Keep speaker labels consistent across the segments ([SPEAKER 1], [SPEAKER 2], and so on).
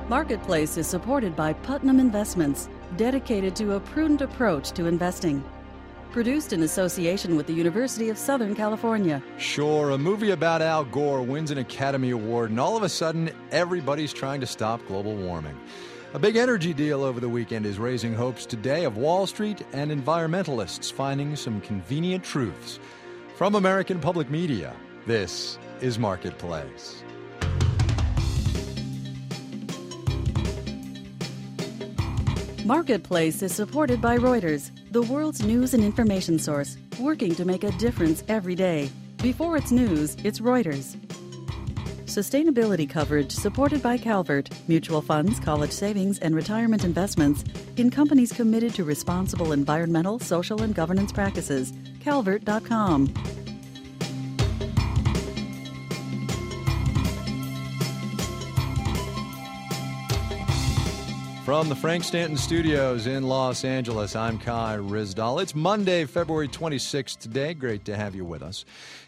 [SPEAKER 1] Marketplace is supported by Putnam Investments, dedicated to a prudent approach to investing. Produced in association with the University of Southern California.
[SPEAKER 2] Sure, a movie about Al Gore wins an Academy Award, and all of a sudden, everybody's trying to stop global warming. A big energy deal over the weekend is raising hopes today of Wall Street and environmentalists finding some convenient truths. From American Public Media, this is Marketplace.
[SPEAKER 1] Marketplace is supported by Reuters, the world's news and information source, working to make a difference every day. Before it's news, it's Reuters. Sustainability coverage supported by Calvert, mutual funds, college savings, and retirement investments in companies committed to responsible environmental, social, and governance practices. Calvert.com.
[SPEAKER 2] From the Frank Stanton Studios in Los Angeles, I'm Kai Ryssdal. It's Monday, February 26th today. Great to have you with us.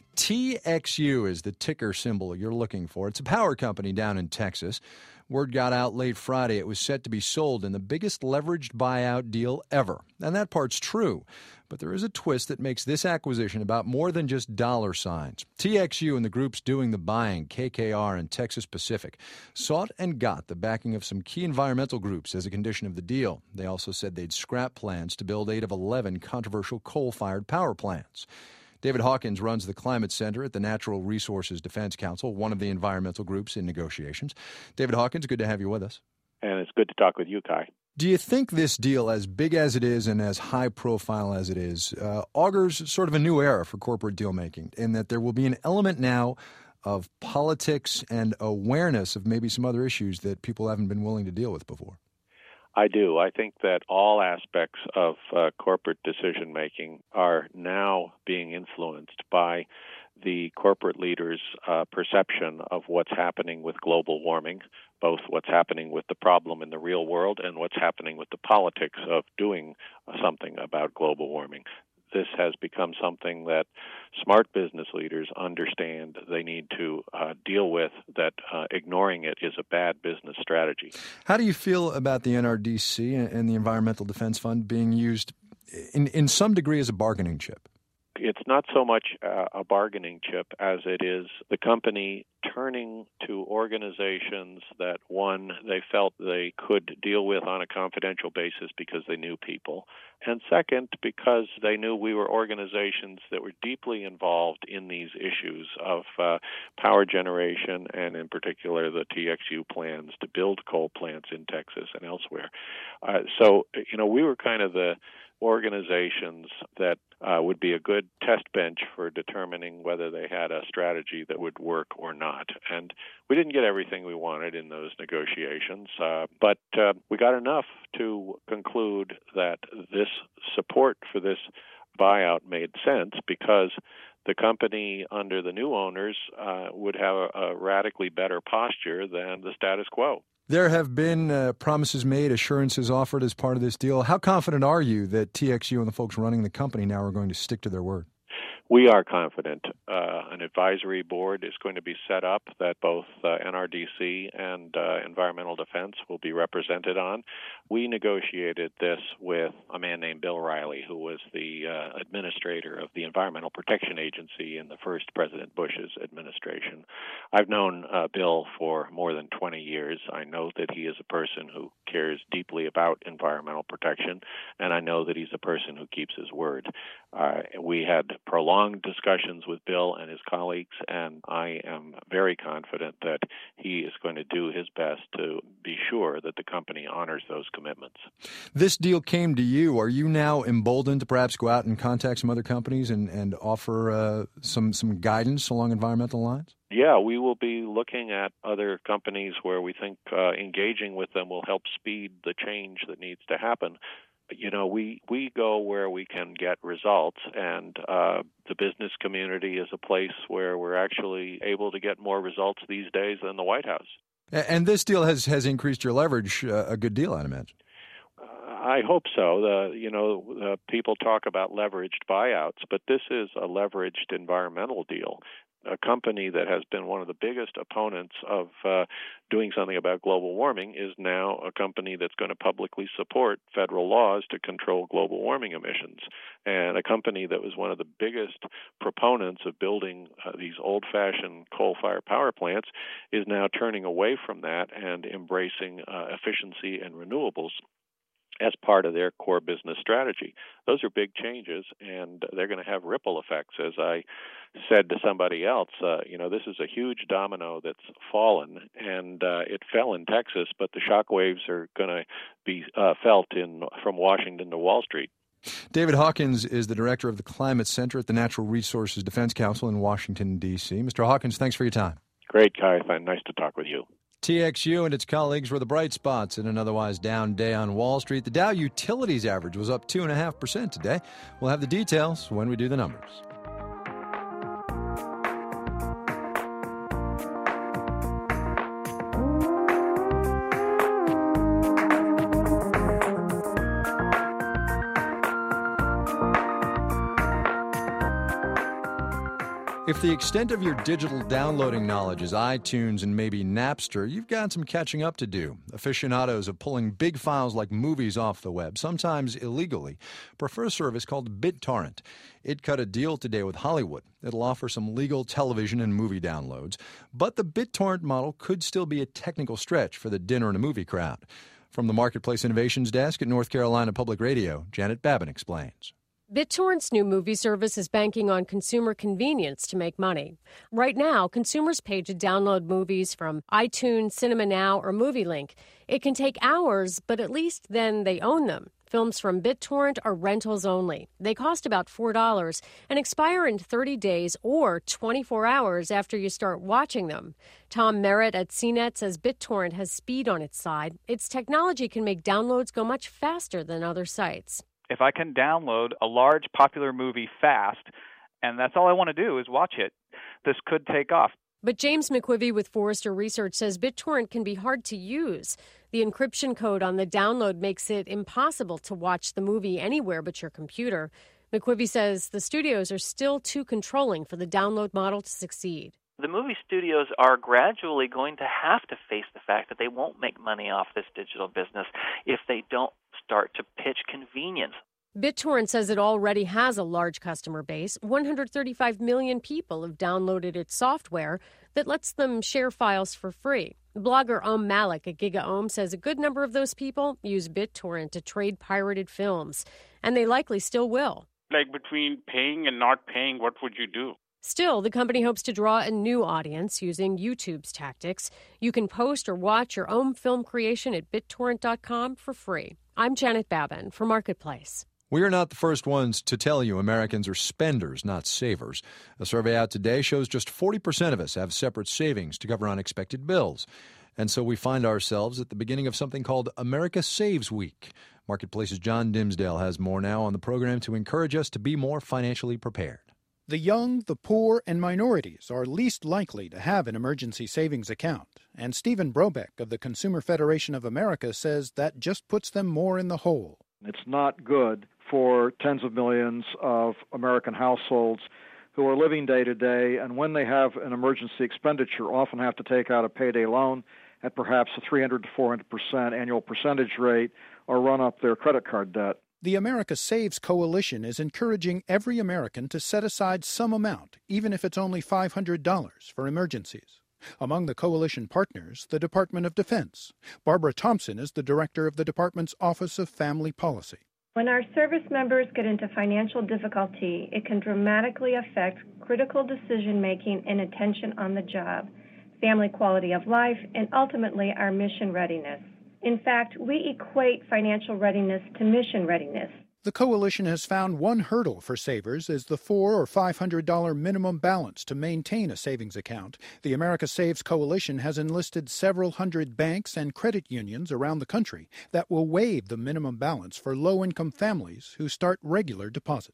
[SPEAKER 2] TXU is the ticker symbol you're looking for. It's a power company down in Texas. Word got out late Friday it was set to be sold in the biggest leveraged buyout deal ever. And that part's true. But there is a twist that makes this acquisition about more than just dollar signs. TXU and the groups doing the buying, KKR and Texas Pacific, sought and got the backing of some key environmental groups as a condition of the deal. They also said they'd scrap plans to build 8 of 11 controversial coal-fired power plants. David Hawkins runs the Climate Center at the Natural Resources Defense Council, one of the environmental groups in negotiations. David Hawkins, good to have you with us.
[SPEAKER 3] And it's good to talk with you, Kai.
[SPEAKER 2] Do you think this deal, as big as it is and as high profile as it is, augurs sort of a new era for corporate deal-making, in that there will be an element now of politics and awareness of maybe some other issues that people haven't been willing to deal with before?
[SPEAKER 3] I do. I think that all aspects of corporate decision-making are now being influenced by the corporate leaders' perception of what's happening with global warming, both what's happening with the problem in the real world and what's happening with the politics of doing something about global warming. This has become something that smart business leaders understand they need to deal with, that ignoring it is a bad business strategy.
[SPEAKER 2] How do you feel about the NRDC and the Environmental Defense Fund being used in some degree as a bargaining chip?
[SPEAKER 3] It's not so much a bargaining chip as it is the company turning to organizations that, one, they felt they could deal with on a confidential basis because they knew people, and second, because they knew we were organizations that were deeply involved in these issues of power generation and, in particular, the TXU plans to build coal plants in Texas and elsewhere. So, we were kind of the organizations that would be a good test bench for determining whether they had a strategy that would work or not. And we didn't get everything we wanted in those negotiations, but we got enough to conclude that this support for this buyout made sense because the company under the new owners would have a radically better posture than the status quo.
[SPEAKER 2] There have been promises made, assurances offered as part of this deal. How confident are you that TXU and the folks running the company now are going to stick to their word?
[SPEAKER 3] We are confident. An advisory board is going to be set up that both NRDC and Environmental Defense will be represented on. We negotiated this with a man named Bill Riley, who was the administrator of the Environmental Protection Agency in the first President Bush's administration. I've known Bill for more than 20 years. I know that he is a person who cares deeply about environmental protection, and I know that he's a person who keeps his word. We had prolonged discussions with Bill and his colleagues, and I am very confident that he is going to do his best to be sure that the company honors those commitments.
[SPEAKER 2] This deal came to you. Are you now emboldened to perhaps go out and contact some other companies and offer some guidance along environmental lines?
[SPEAKER 3] Yeah, we will be looking at other companies where we think engaging with them will help speed the change that needs to happen. We go where we can get results, and the business community is a place where we're actually able to get more results these days than the White House.
[SPEAKER 2] And this deal has increased your leverage a good deal, I'd imagine.
[SPEAKER 3] I hope so. People talk about leveraged buyouts, but this is a leveraged environmental deal. a company that has been one of the biggest opponents of doing something about global warming is now a company that's going to publicly support federal laws to control global warming emissions. And a company that was one of the biggest proponents of building these old-fashioned coal-fired power plants is now turning away from that and embracing efficiency and renewables as part of their core business strategy. Those are big changes, and they're going to have ripple effects. As I said to somebody else, this is a huge domino that's fallen, and it fell in Texas, but the shockwaves are going to be felt from Washington to Wall Street.
[SPEAKER 2] David Hawkins is the director of the Climate Center at the Natural Resources Defense Council in Washington, D.C. Mr. Hawkins, thanks for your time.
[SPEAKER 3] Great, Kai. Nice to talk with you.
[SPEAKER 2] TXU and its colleagues were the bright spots in an otherwise down day on Wall Street. The Dow Utilities average was up 2.5% today. We'll have the details when we do the numbers. If the extent of your digital downloading knowledge is iTunes and maybe Napster, you've got some catching up to do. Aficionados of pulling big files like movies off the web, sometimes illegally, prefer a service called BitTorrent. It cut a deal today with Hollywood. It'll offer some legal television and movie downloads, but the BitTorrent model could still be a technical stretch for the dinner and a movie crowd. From the Marketplace Innovations Desk at North Carolina Public Radio, Janet Babin explains.
[SPEAKER 4] BitTorrent's new movie service is banking on consumer convenience to make money. Right now, consumers pay to download movies from iTunes, Cinema Now, or MovieLink. It can take hours, but at least then they own them. Films from BitTorrent are rentals only. They cost about $4 and expire in 30 days or 24 hours after you start watching them. Tom Merritt at CNET says BitTorrent has speed on its side. Its technology can make downloads go much faster than other sites.
[SPEAKER 5] If I can download a large popular movie fast, and that's all I want to do is watch it, this could take off.
[SPEAKER 4] But James McQuivey with Forrester Research says BitTorrent can be hard to use. The encryption code on the download makes it impossible to watch the movie anywhere but your computer. McQuivey says the studios are still too controlling for the download model to succeed.
[SPEAKER 6] The movie studios are gradually going to have to face the fact that they won't make money off this digital business if they don't start to pitch convenience.
[SPEAKER 4] BitTorrent says it already has a large customer base. 135 million people have downloaded its software that lets them share files for free. Blogger Malik at GigaOM says a good number of those people use BitTorrent to trade pirated films, and they likely still will.
[SPEAKER 7] Like between paying and not paying, what would you do?
[SPEAKER 4] Still, the company hopes to draw a new audience using YouTube's tactics. You can post or watch your own film creation at BitTorrent.com for free. I'm Janet Babin for Marketplace.
[SPEAKER 2] We are not the first ones to tell you Americans are spenders, not savers. A survey out today shows just 40% of us have separate savings to cover unexpected bills. And so we find ourselves at the beginning of something called America Saves Week. Marketplace's John Dimsdale has more now on the program to encourage us to be more financially prepared.
[SPEAKER 8] The young, the poor, and minorities are least likely to have an emergency savings account. And Stephen Brobeck of the Consumer Federation of America says that just puts them more in the hole.
[SPEAKER 9] It's not good for tens of millions of American households who are living day to day, and when they have an emergency expenditure, often have to take out a payday loan at perhaps a 300 to 400% annual percentage rate or run up their credit card debt.
[SPEAKER 8] The America Saves Coalition is encouraging every American to set aside some amount, even if it's only $500, for emergencies. Among the coalition partners, the Department of Defense. Barbara Thompson is the director of the department's Office of Family Policy.
[SPEAKER 10] When our service members get into financial difficulty, it can dramatically affect critical decision-making and attention on the job, family quality of life, and ultimately our mission readiness. In fact, we equate financial readiness to mission readiness.
[SPEAKER 8] The coalition has found one hurdle for savers is the $400 or $500 minimum balance to maintain a savings account. The America Saves Coalition has enlisted several hundred banks and credit unions around the country that will waive the minimum balance for low-income families who start regular deposits.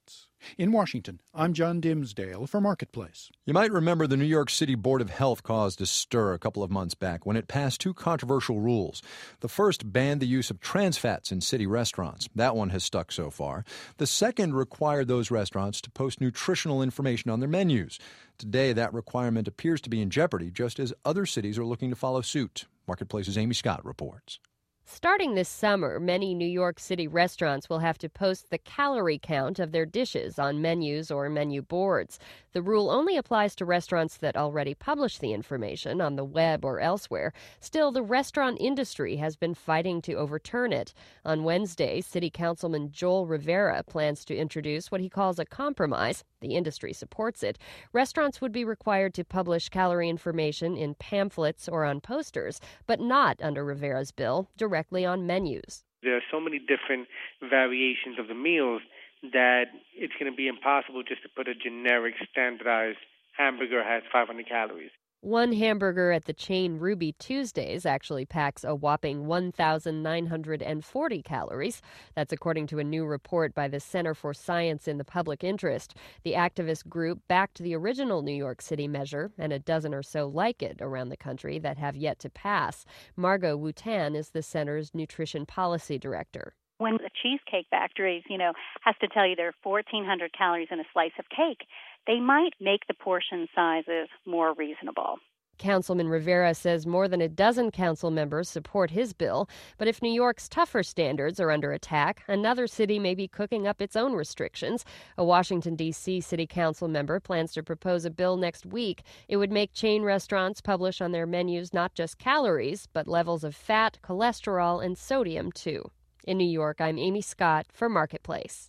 [SPEAKER 8] In Washington, I'm John Dimsdale for Marketplace.
[SPEAKER 2] You might remember the New York City Board of Health caused a stir a couple of months back when it passed two controversial rules. The first banned the use of trans fats in city restaurants. That one has stuck so far. The second required those restaurants to post nutritional information on their menus. Today, that requirement appears to be in jeopardy, just as other cities are looking to follow suit. Marketplace's Amy Scott reports.
[SPEAKER 4] Starting this summer, many New York City restaurants will have to post the calorie count of their dishes on menus or menu boards. The rule only applies to restaurants that already publish the information on the web or elsewhere. Still, the restaurant industry has been fighting to overturn it. On Wednesday, City Councilman Joel Rivera plans to introduce what he calls a compromise. The industry supports it. Restaurants would be required to publish calorie information in pamphlets or on posters, but not under Rivera's bill, directly on menus.
[SPEAKER 11] There are so many different variations of the meals that it's going to be impossible just to put a generic, standardized hamburger has 500 calories.
[SPEAKER 4] One hamburger at the chain Ruby Tuesdays actually packs a whopping 1,940 calories. That's according to a new report by the Center for Science in the Public Interest. The activist group backed the original New York City measure and a dozen or so like it around the country that have yet to pass. Margot Wu-Tan is the center's nutrition policy director.
[SPEAKER 12] When the Cheesecake Factory, has to tell you there are 1,400 calories in a slice of cake, they might make the portion sizes more reasonable.
[SPEAKER 4] Councilman Rivera says more than a dozen council members support his bill, but if New York's tougher standards are under attack, another city may be cooking up its own restrictions. A Washington, D.C. city council member plans to propose a bill next week. It would make chain restaurants publish on their menus not just calories, but levels of fat, cholesterol, and sodium, too. In New York, I'm Amy Scott for Marketplace.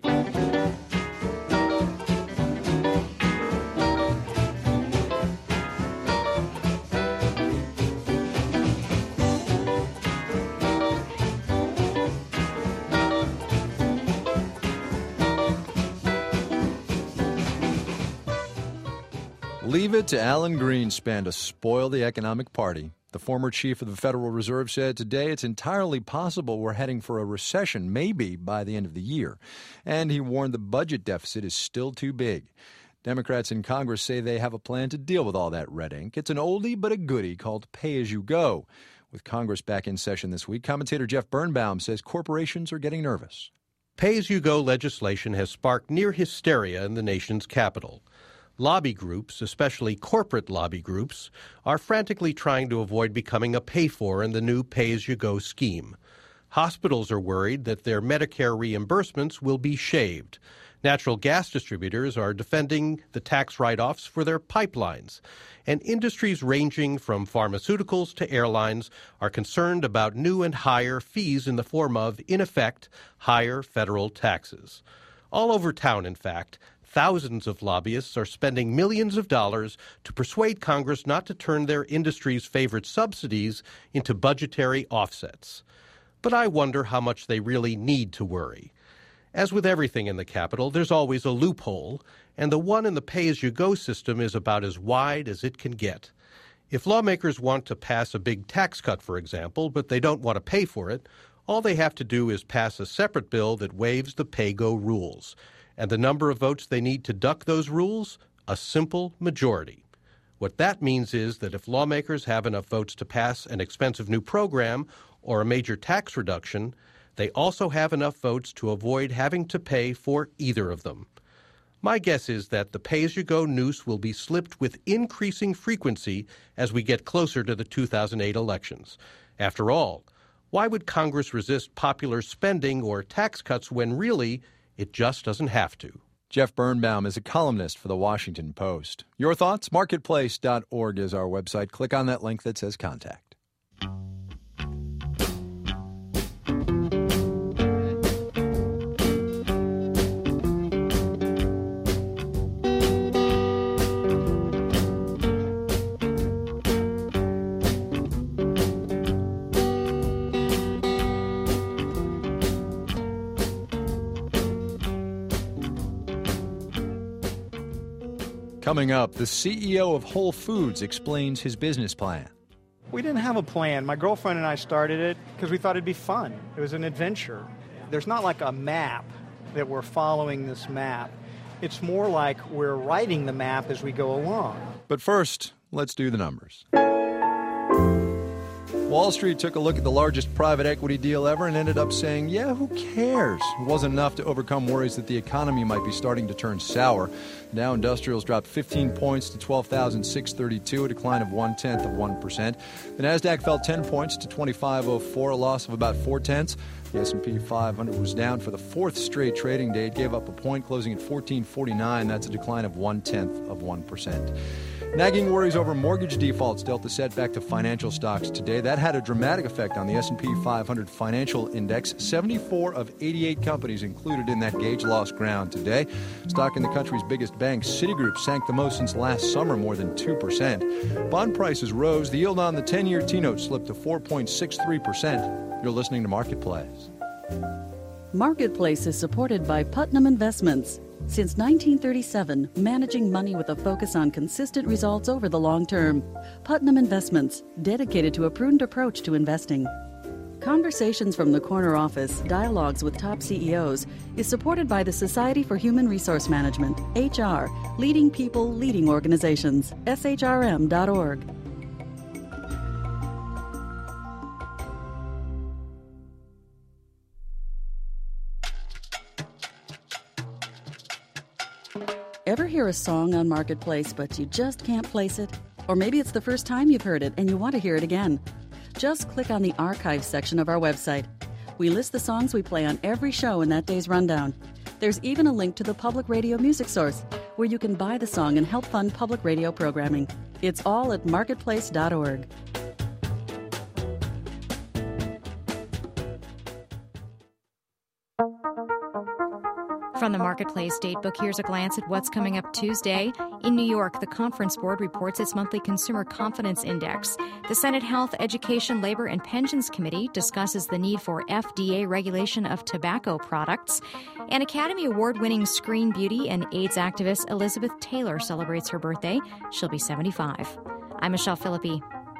[SPEAKER 2] Leave it to Alan Greenspan to spoil the economic party. The former chief of the Federal Reserve said today it's entirely possible we're heading for a recession, maybe by the end of the year. And he warned the budget deficit is still too big. Democrats in Congress say they have a plan to deal with all that red ink. It's an oldie but a goodie called pay-as-you-go. With Congress back in session this week, commentator Jeff Birnbaum says corporations are getting nervous.
[SPEAKER 13] Pay-as-you-go legislation has sparked near hysteria in the nation's capital. Lobby groups, especially corporate lobby groups, are frantically trying to avoid becoming a pay-for in the new pay-as-you-go scheme. Hospitals are worried that their Medicare reimbursements will be shaved. Natural gas distributors are defending the tax write-offs for their pipelines. And industries ranging from pharmaceuticals to airlines are concerned about new and higher fees in the form of, in effect, higher federal taxes. All over town, in fact, thousands of lobbyists are spending millions of dollars to persuade Congress not to turn their industry's favorite subsidies into budgetary offsets. But I wonder how much they really need to worry. As with everything in the Capitol, there's always a loophole, and the one in the pay-as-you-go system is about as wide as it can get. If lawmakers want to pass a big tax cut, for example, but they don't want to pay for it, all they have to do is pass a separate bill that waives the pay-go rules. And the number of votes they need to duck those rules? A simple majority. What that means is that if lawmakers have enough votes to pass an expensive new program or a major tax reduction, they also have enough votes to avoid having to pay for either of them. My guess is that the pay-as-you-go noose will be slipped with increasing frequency as we get closer to the 2008 elections. After all, why would Congress resist popular spending or tax cuts when really it just doesn't have to?
[SPEAKER 2] Jeff Birnbaum is a columnist for The Washington Post. Your thoughts? Marketplace.org is our website. Click on that link that says Contact. Coming up, the CEO of Whole Foods explains his business plan.
[SPEAKER 14] We didn't have a plan. My girlfriend and I started it because we thought it'd be fun. It was an adventure. There's not like a map that we're following this map. It's more like we're writing the map as we go along.
[SPEAKER 2] But first, let's do the numbers. Wall Street took a look at the largest private equity deal ever and ended up saying, yeah, who cares? It wasn't enough to overcome worries that the economy might be starting to turn sour. Dow Industrials dropped 15 points to 12,632, a decline of 0.1%. The Nasdaq fell 10 points to 2504, a loss of about 0.4. The S&P 500 was down for the fourth straight trading day. It gave up a point, closing at 1449. That's a decline of 0.1%. Nagging worries over mortgage defaults dealt a setback to financial stocks today. That had a dramatic effect on the S&P 500 Financial Index. 74 of 88 companies included in that gauge lost ground today. Stock in the country's biggest bank, Citigroup, sank the most since last summer, more than 2%. Bond prices rose. The yield on the 10-year T-note slipped to 4.63%. You're listening to Marketplace.
[SPEAKER 1] Marketplace is supported by Putnam Investments. Since 1937, managing money with a focus on consistent results over the long term. Putnam Investments, dedicated to a prudent approach to investing. Conversations from the Corner Office, Dialogues with Top CEOs, is supported by the Society for Human Resource Management, HR, leading people, leading organizations, shrm.org. Ever hear a song on Marketplace, but you just can't place it? Or maybe it's the first time you've heard it and you want to hear it again. Just click on the archive section of our website. We list the songs we play on every show in that day's rundown. There's even a link to the Public Radio Music Source, where you can buy the song and help fund public radio programming. It's all at marketplace.org.
[SPEAKER 15] From the Marketplace Datebook, here's a glance at what's coming up Tuesday. In New York, the Conference Board reports its monthly Consumer Confidence Index. The Senate Health, Education, Labor, and Pensions Committee discusses the need for FDA regulation of tobacco products. And Academy Award-winning screen beauty and AIDS activist Elizabeth Taylor celebrates her birthday. She'll be 75. I'm Michelle Philippi.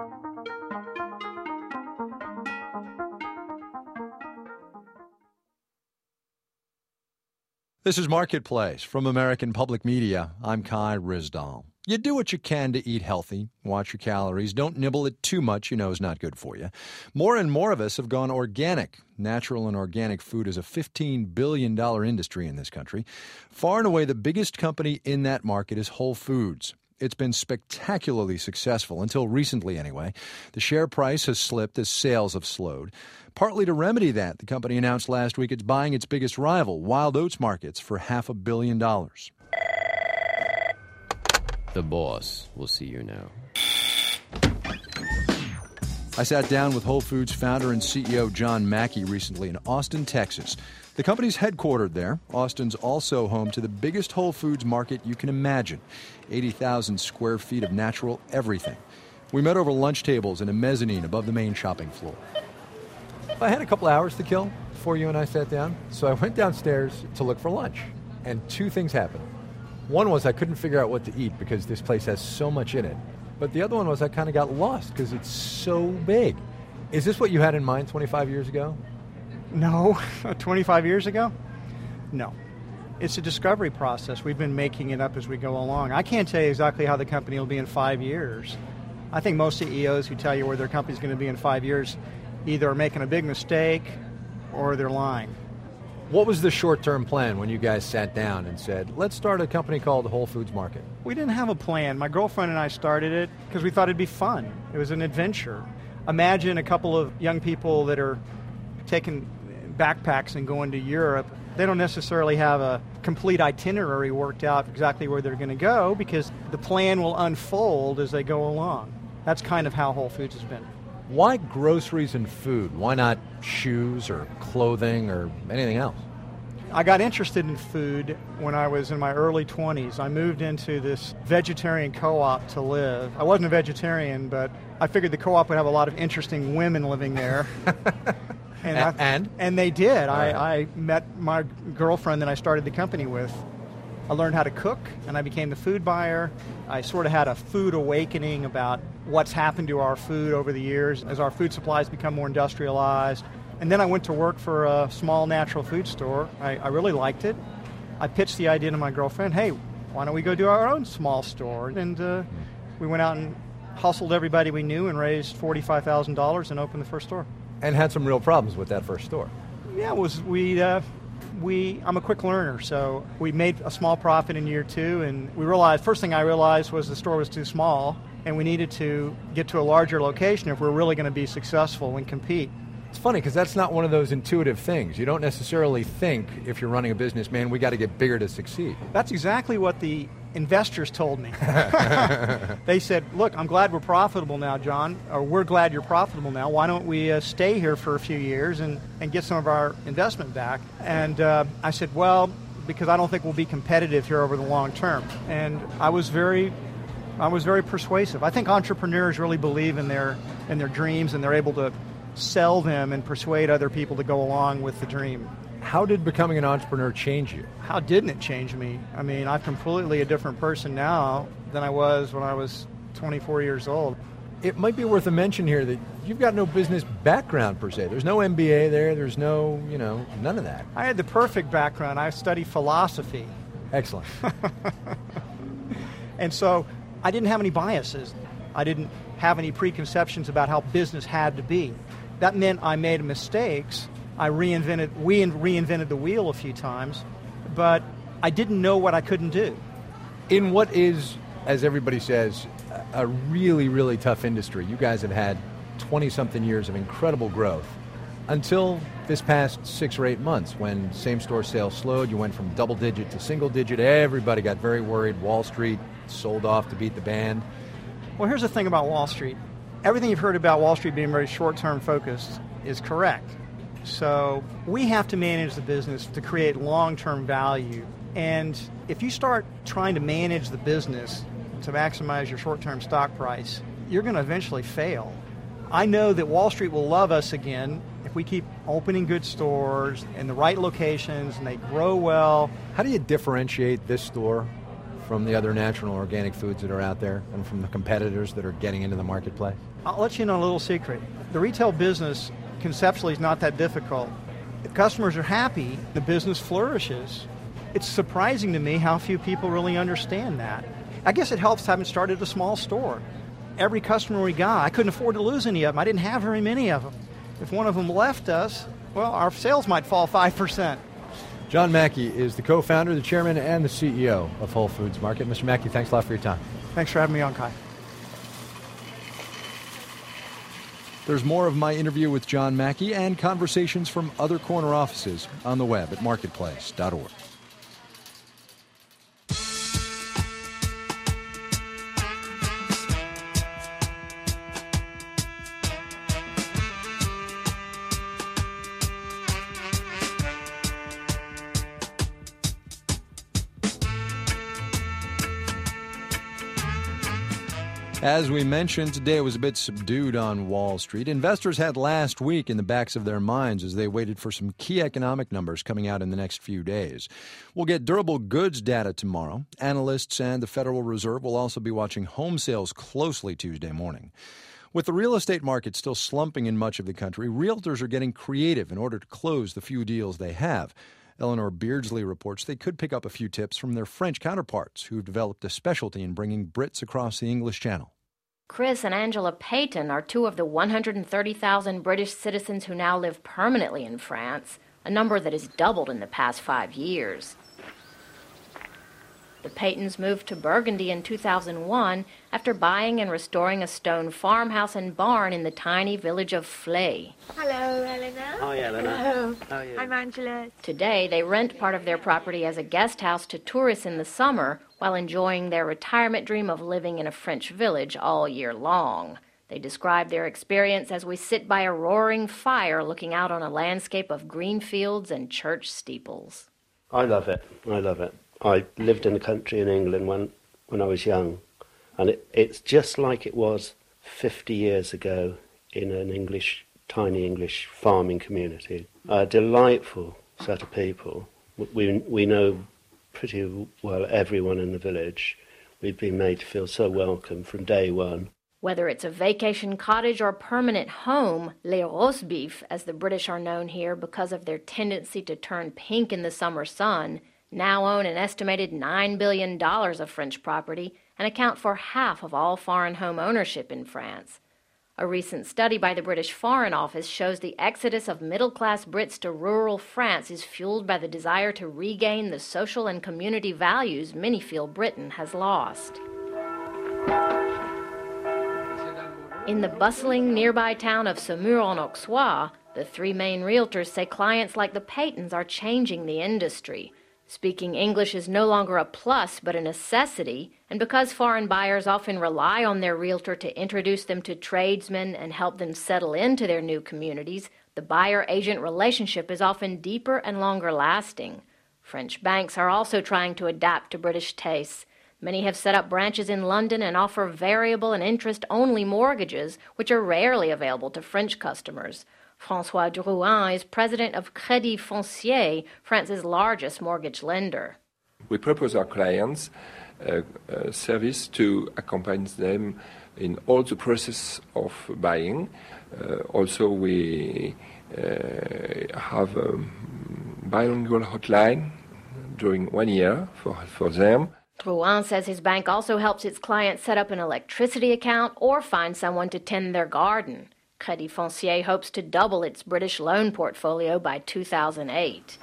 [SPEAKER 2] This is Marketplace from American Public Media. I'm Kai Ryssdal. You do what you can to eat healthy. Watch your calories. Don't nibble it too much you know is not good for you. More and more of us have gone organic. Natural and organic food is a $15 billion industry in this country. Far and away, the biggest company in that market is Whole Foods. It's been spectacularly successful, until recently anyway. The share price has slipped as sales have slowed. Partly to remedy that, the company announced last week it's buying its biggest rival, Wild Oats Markets, for $500 million.
[SPEAKER 16] The boss will see you now.
[SPEAKER 2] I sat down with Whole Foods founder and CEO John Mackey recently in Austin, Texas. The company's headquartered there. Austin's also home to the biggest Whole Foods market you can imagine. 80,000 square feet of natural everything. We met over lunch tables in a mezzanine above the main shopping floor. I had a couple hours to kill before you and I sat down, so I went downstairs to look for lunch. And two things happened. One was I couldn't figure out what to eat because this place has so much in it. But the other one was I kind of got lost because it's so big. Is this what you had in mind 25 years ago?
[SPEAKER 14] No. 25 years ago? No. It's a discovery process. We've been making it up as we go along. I can't tell you exactly how the company will be in 5 years. I think most CEOs who tell you where their company's going to be in 5 years either are making a big mistake or they're lying.
[SPEAKER 2] What was the short-term plan when you guys sat down and said, let's start a company called Whole Foods Market?
[SPEAKER 14] We didn't have a plan. My girlfriend and I started it because we thought it'd be fun. It was an adventure. Imagine a couple of young people that are taking backpacks and going to Europe. They don't necessarily have a complete itinerary worked out exactly where they're going to go because the plan will unfold as they go along. That's kind of how Whole Foods has been.
[SPEAKER 2] Why groceries and food? Why not shoes or clothing or anything else?
[SPEAKER 14] I got interested in food when I was in my early 20s. I moved into this vegetarian co-op to live. I wasn't a vegetarian, but I figured the co-op would have a lot of interesting women living there. And they did. I met my girlfriend that I started the company with. I learned how to cook, and I became the food buyer. I sort of had a food awakening about what's happened to our food over the years as our food supplies become more industrialized. And then I went to work for a small natural food store. I really liked it. I pitched the idea to my girlfriend, hey, why don't we go do our own small store? And we went out and hustled everybody we knew and raised $45,000 and opened the first store.
[SPEAKER 2] And had some real problems with that first store.
[SPEAKER 14] Yeah, I'm a quick learner, so we made a small profit in year 2, and first thing I realized was the store was too small, and we needed to get to a larger location if we're really going to be successful and compete.
[SPEAKER 2] It's funny because that's not one of those intuitive things. You don't necessarily think, if you're running a business, man, we got to get bigger to succeed.
[SPEAKER 14] That's exactly what the investors told me. They said, look, I'm glad we're profitable now, John, or we're glad you're profitable now. Why don't we stay here for a few years and get some of our investment back? And I said, well, because I don't think we'll be competitive here over the long term. And I was very persuasive. I think entrepreneurs really believe in their dreams, and they're able to sell them and persuade other people to go along with the dream.
[SPEAKER 2] How did becoming an entrepreneur change you?
[SPEAKER 14] How didn't it change me? I mean, I'm completely a different person now than I was when I was 24 years old.
[SPEAKER 2] It might be worth a mention here that you've got no business background per se. There's no MBA there. There's no, none of that.
[SPEAKER 14] I had the perfect background. I studied philosophy.
[SPEAKER 2] Excellent.
[SPEAKER 14] And so I didn't have any biases. I didn't have any preconceptions about how business had to be. That meant I made mistakes. We reinvented the wheel a few times, but I didn't know what I couldn't do.
[SPEAKER 2] In what is, as everybody says, a really, really tough industry, you guys have had 20-something years of incredible growth until this past 6 or 8 months when same-store sales slowed. You went from double-digit to single-digit. Everybody got very worried. Wall Street sold off to beat the band.
[SPEAKER 14] Well, here's the thing about Wall Street. Everything you've heard about Wall Street being very short-term focused is correct. So we have to manage the business to create long-term value. And if you start trying to manage the business to maximize your short-term stock price, you're going to eventually fail. I know that Wall Street will love us again if we keep opening good stores in the right locations and they grow well.
[SPEAKER 2] How do you differentiate this store from the other natural and organic foods that are out there and from the competitors that are getting into the marketplace?
[SPEAKER 14] I'll let you know a little secret. The retail business conceptually is not that difficult. If customers are happy, the business flourishes. It's surprising to me how few people really understand that. I guess it helps having started a small store. Every customer we got, I couldn't afford to lose any of them. I didn't have very many of them. If one of them left us, well, our sales might fall 5%.
[SPEAKER 2] John Mackey is the co-founder, the chairman, and the CEO of Whole Foods Market. Mr. Mackey, thanks a lot for your time.
[SPEAKER 14] Thanks for having me on, Kai.
[SPEAKER 2] There's more of my interview with John Mackey and conversations from other corner offices on the web at marketplace.org. As we mentioned, today was a bit subdued on Wall Street. Investors had last week in the backs of their minds as they waited for some key economic numbers coming out in the next few days. We'll get durable goods data tomorrow. Analysts and the Federal Reserve will also be watching home sales closely Tuesday morning. With the real estate market still slumping in much of the country, realtors are getting creative in order to close the few deals they have. Eleanor Beardsley reports they could pick up a few tips from their French counterparts who've developed a specialty in bringing Brits across the English Channel.
[SPEAKER 17] Chris and Angela Payton are two of the 130,000 British citizens who now live permanently in France, a number that has doubled in the past 5 years. The Paytons moved to Burgundy in 2001 after buying and restoring a stone farmhouse and barn in the tiny village of Flay.
[SPEAKER 18] Hello, Eleanor.
[SPEAKER 19] Hi, Eleanor.
[SPEAKER 18] Hello.
[SPEAKER 19] How are you?
[SPEAKER 18] I'm Angela.
[SPEAKER 17] Today, they rent part of their property as a guest house to tourists in the summer while enjoying their retirement dream of living in a French village all year long. They describe their experience as we sit by a roaring fire looking out on a landscape of green fields and church steeples.
[SPEAKER 19] I love it. I love it. I lived in the country in England when I was young, and it's just like it was 50 years ago in an tiny English farming community. A delightful set of people. We know pretty well everyone in the village. We've been made to feel so welcome from day one.
[SPEAKER 17] Whether it's a vacation cottage or permanent home, les rosbifs, as the British are known here because of their tendency to turn pink in the summer sun, now own an estimated $9 billion of French property and account for half of all foreign home ownership in France. A recent study by the British Foreign Office shows the exodus of middle-class Brits to rural France is fueled by the desire to regain the social and community values many feel Britain has lost. In the bustling nearby town of Saumur-en-Auxois, the three main realtors say clients like the Paytons are changing the industry. Speaking English is no longer a plus but a necessity, and because foreign buyers often rely on their realtor to introduce them to tradesmen and help them settle into their new communities, the buyer-agent relationship is often deeper and longer lasting. French banks are also trying to adapt to British tastes. Many have set up branches in London and offer variable and interest-only mortgages, which are rarely available to French customers. François Drouin is president of Crédit Foncier, France's largest mortgage lender.
[SPEAKER 18] We propose our clients a service to accompany them in all the process of buying. Also, we have a bilingual hotline during 1 year for them.
[SPEAKER 17] Drouin says his bank also helps its clients set up an electricity account or find someone to tend their garden. Crédit Foncier hopes to double its British loan portfolio by 2008.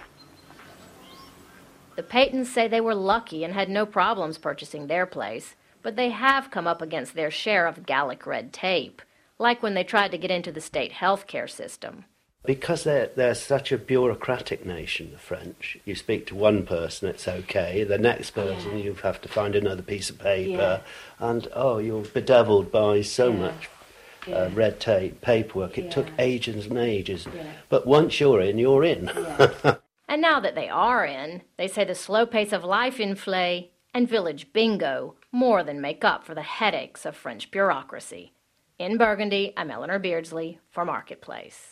[SPEAKER 17] The Paytons say they were lucky and had no problems purchasing their place, but they have come up against their share of Gallic red tape, like when they tried to get into the state health care system.
[SPEAKER 19] Because they're such a bureaucratic nation, the French. You speak to one person, it's okay. The next person, you have to find another piece of paper. And, you're bedeviled by so much red tape, paperwork. It took ages and ages. But once you're in, you're in.
[SPEAKER 17] And now that they are in, they say the slow pace of life in Flay and village bingo more than make up for the headaches of French bureaucracy. In Burgundy, I'm Eleanor Beardsley for Marketplace.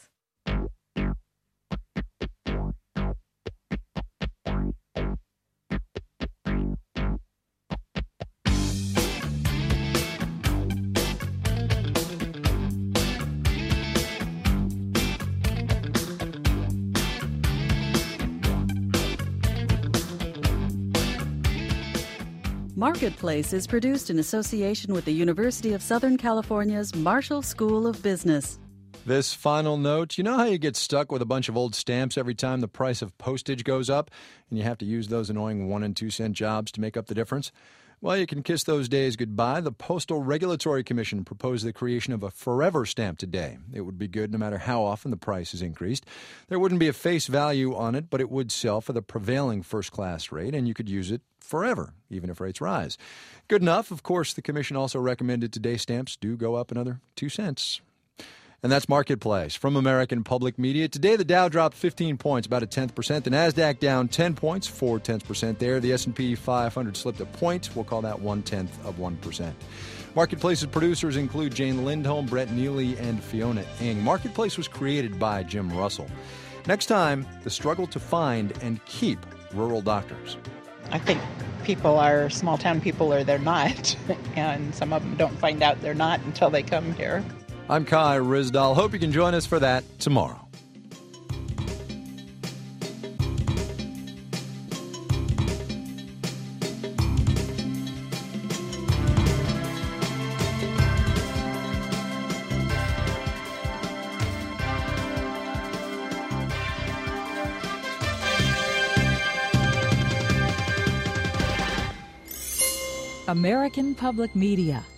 [SPEAKER 1] Marketplace is produced in association with the University of Southern California's Marshall School of Business.
[SPEAKER 2] This final note, you know how you get stuck with a bunch of old stamps every time the price of postage goes up and you have to use those annoying 1 and 2 cent jobs to make up the difference? Well, you can kiss those days goodbye. The Postal Regulatory Commission proposed the creation of a forever stamp today. It would be good no matter how often the price is increased. There wouldn't be a face value on it, but it would sell for the prevailing first-class rate, and you could use it forever, even if rates rise. Good enough. Of course, the Commission also recommended today stamps do go up another 2 cents. And that's Marketplace from American Public Media. Today, the Dow dropped 15 points, about 0.1%. The NASDAQ down 10 points, 0.4% there. The S&P 500 slipped a point. We'll call that 0.1%. Marketplace's producers include Jane Lindholm, Brett Neely, and Fiona Ng. Marketplace was created by Jim Russell. Next time, the struggle to find and keep rural doctors.
[SPEAKER 20] I think small-town people are they're not, and some of them don't find out they're not until they come here.
[SPEAKER 2] I'm Kai Ryssdal. Hope you can join us for that tomorrow.
[SPEAKER 21] American Public Media